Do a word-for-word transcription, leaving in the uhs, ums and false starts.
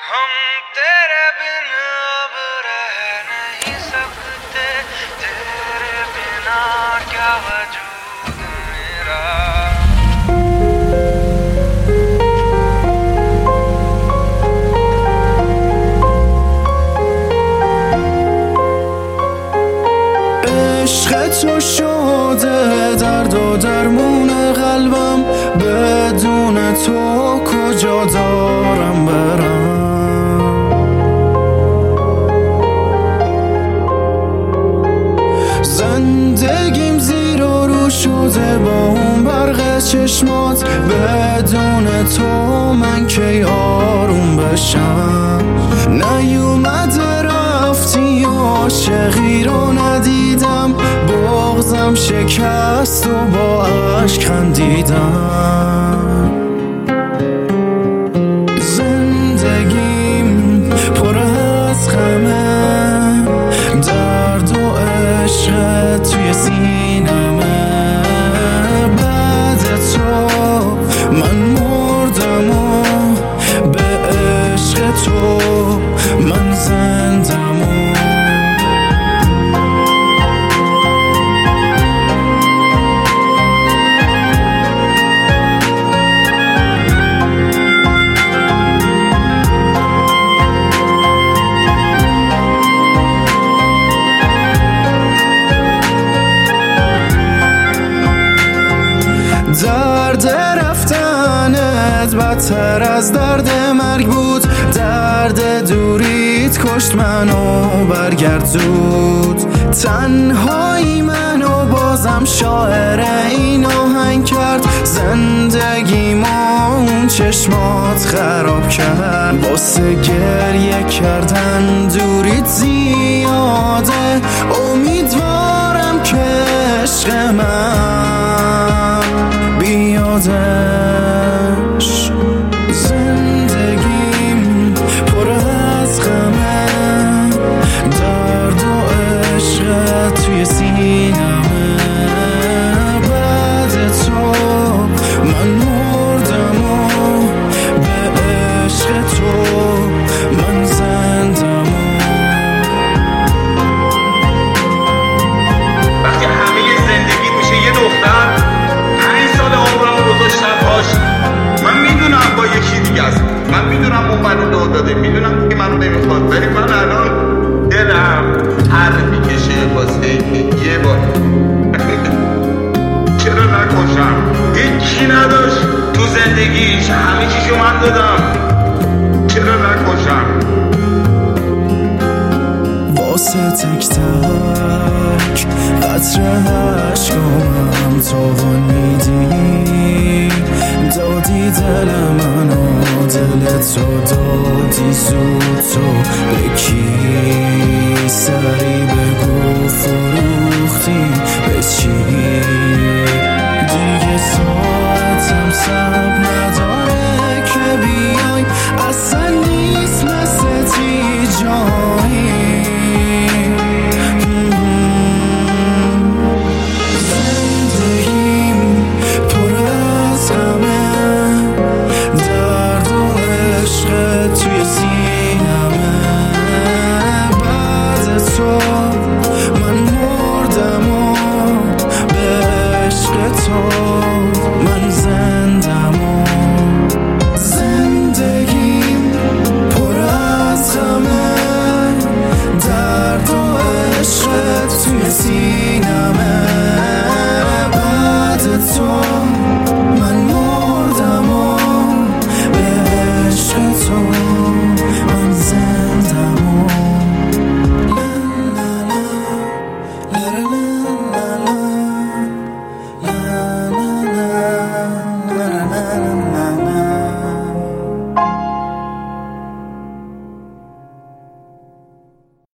हम तेरे बिना अब रह नहीं सकते, तेरे बिना क्या वजूद मेरा। عشق تو شده درد و درمون قلبم، بدون تو کجا دارم برم. زندگیم زیر و رو شده با اون برق چشمات، بدون تو من کی آروم بشم. نیومده رفتی و عاشقی رو ندیدم، بغضم شکست و با عشق خندیدم. زندگیم پر از غمه، درد و عشق توی سینمه. بعد تو من مردم و به عشق تو من زندم و درد رفتنت بدتر از درد مرگ بود، درد دوریت کشت منو برگرد زود. تنهایی منو بازم شاعر این آهنگ کرد، زندگیمو اون چشمات خراب کرد. واسه گریه کردن دوریت زیاده، امیدوارم که عشق من بیادش. زندگیم پر از غمه، درد و عشق توی سینمه. بعد تو من مردم و به عشق تو من زندم. وقتی همه زندگی میشه یه دختر، پنج سال عمرم گذاشتم باش. من میدونم با یکی دیگه است، من میدونم اون منو دو داده، میدونم که منو نمیخواد، ولی من الان دلم هر میکشه واسه یه بار چرا نکشم. هیچی نداشت تو زندگیش، همه چیشو من دادم، چرا نکشم. واسه تک تک قطره عشقم توان میدی، دادی دل منو، دل تو دادی زود. تو به کی سری بگو فروختی به چی؟ دیگه ساعتم سب